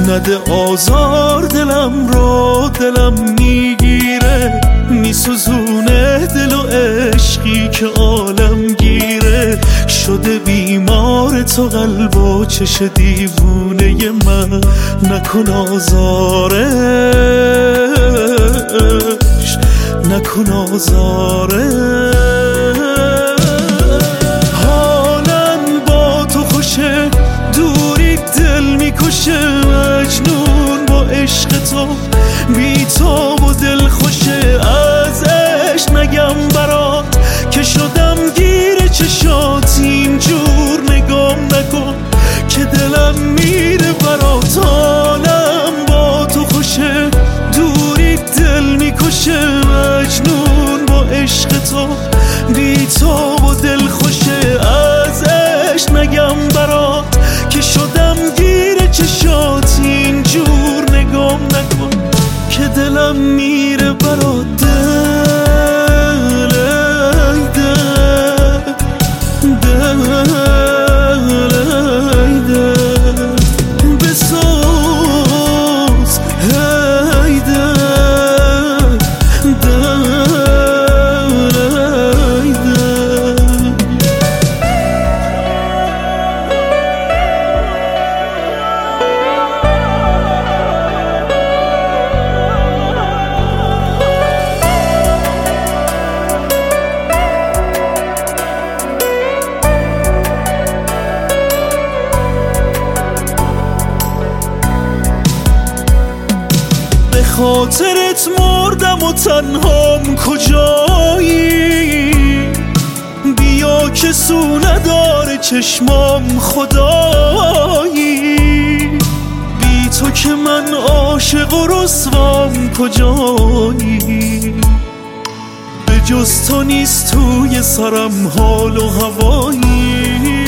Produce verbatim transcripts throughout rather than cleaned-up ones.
نده آزار دلم رو، دلم میگیره میسوزونه دل و عشقی که عالم گیره. شده بیمار تو قلب و چش دیوونه من، نکن آزارش، نکن آزارش. حالم با تو خوشه، دوری دل میکشه، مجنون با عشق تو، بی تو و دل خوشه. ازش نگم برات که شدم گیر چشات، اینجور نگام نکن که دلم میره برات. حالم با تو خوشه، دوری دل میکشه، مجنون با عشق تو، بی تو و دل خوشه. ازش نگم برات که شدم گیر چشات، اینجور نگام نکن که دلم میره برات. دل ای دل، دل ای دل بسوز، ای دل، دل ای دل. به خاطرت مردم و تنهام کجایی، بیا که سو نداره چشمام خدایی. بی تو که من عاشق و رسوام کجایی، به جز تو نیست توی سرم حال و هوایی.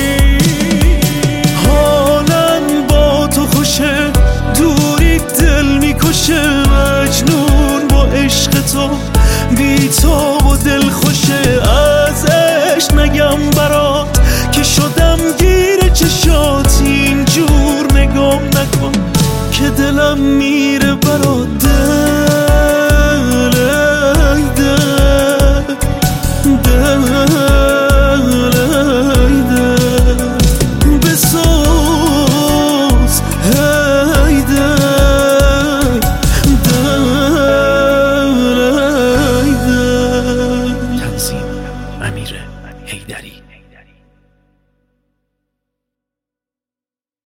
حالم با تو خوشه، دوری دل میکشه، مجنون با عشق تو، بی تو و دل خوشه. ازش نگم برات که شدم گیر چشات، اینجور نگام نکن که دلم میره